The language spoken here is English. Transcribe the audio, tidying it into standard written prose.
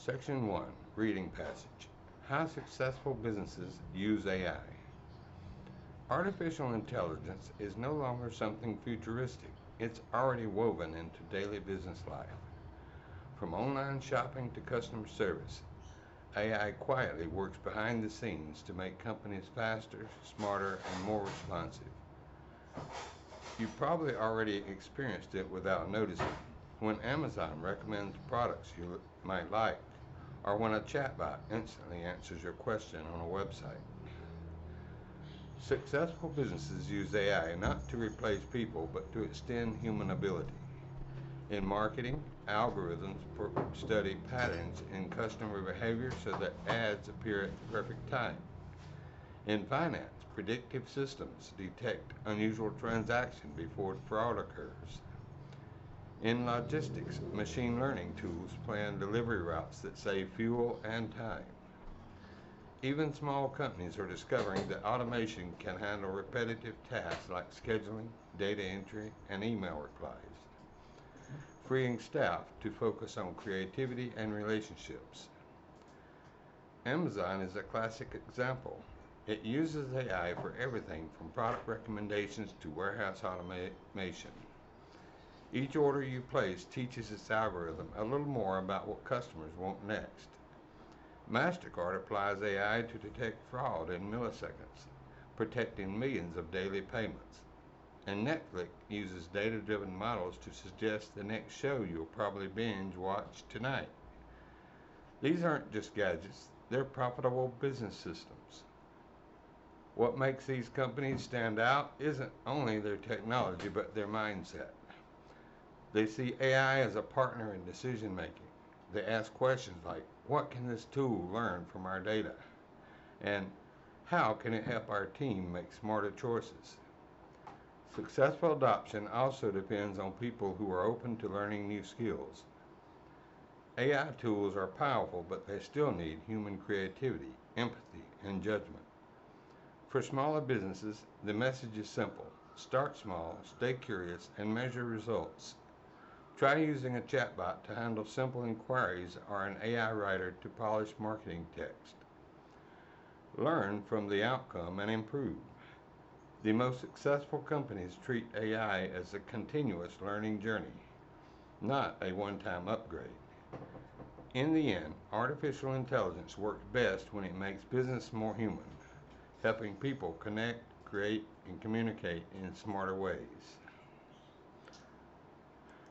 Section 1, Reading Passage. How Successful Businesses Use AI. Artificial intelligence is no longer something futuristic. It's already woven into daily business life. From online shopping to customer service, AI quietly works behind the scenes to make companies faster, smarter, and more responsive. You probably already experienced it without noticing. When Amazon recommends products you might like, or when a chatbot instantly answers your question on a website. Successful businesses use AI not to replace people, but to extend human ability. In marketing, algorithms study patterns in customer behavior so that ads appear at the perfect time. In finance, predictive systems detect unusual transactions before fraud occurs. In logistics, machine learning tools plan delivery routes that save fuel and time. Even small companies are discovering that automation can handle repetitive tasks like scheduling, data entry, and email replies, freeing staff to focus on creativity and relationships. Amazon is a classic example. It uses AI for everything from product recommendations to warehouse automation. Each order you place teaches its algorithm a little more about what customers want next. MasterCard applies AI to detect fraud in milliseconds, protecting millions of daily payments. And Netflix uses data-driven models to suggest the next show you'll probably binge watch tonight. These aren't just gadgets, they're profitable business systems. What makes these companies stand out isn't only their technology, but their mindset. They see AI as a partner in decision making. They ask questions like, what can this tool learn from our data? And how can it help our team make smarter choices? Successful adoption also depends on people who are open to learning new skills. AI tools are powerful, but they still need human creativity, empathy, and judgment. For smaller businesses, the message is simple. Start small, stay curious, and measure results. Try using a chatbot to handle simple inquiries or an AI writer to polish marketing text. Learn from the outcome and improve. The most successful companies treat AI as a continuous learning journey, not a one-time upgrade. In the end, artificial intelligence works best when it makes business more human, helping people connect, create, and communicate in smarter ways.